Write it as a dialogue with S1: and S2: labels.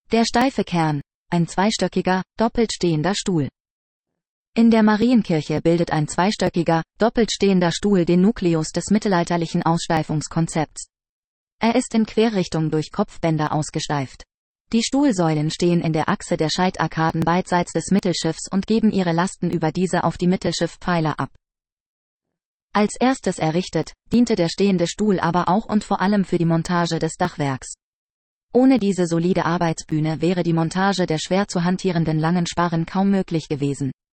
S1: Der steife Kern, ein zweistöckiger, doppelt stehender Stuhl. In der Marienkirche bildet ein zweistöckiger, doppelt stehender Stuhl den Nukleus des mittelalterlichen Aussteifungskonzepts. Er ist in Querrichtung durch Kopfbänder ausgesteift. Die Stuhlsäulen stehen in der Achse der Scheitarkaden beidseits des Mittelschiffs und geben ihre Lasten über diese auf die Mittelschiffpfeiler ab. Als erstes errichtet, diente der stehende Stuhl aber auch und vor allem für die Montage des Dachwerks. Ohne diese solide Arbeitsbühne wäre die Montage der schwer zu hantierenden langen Sparren kaum möglich gewesen.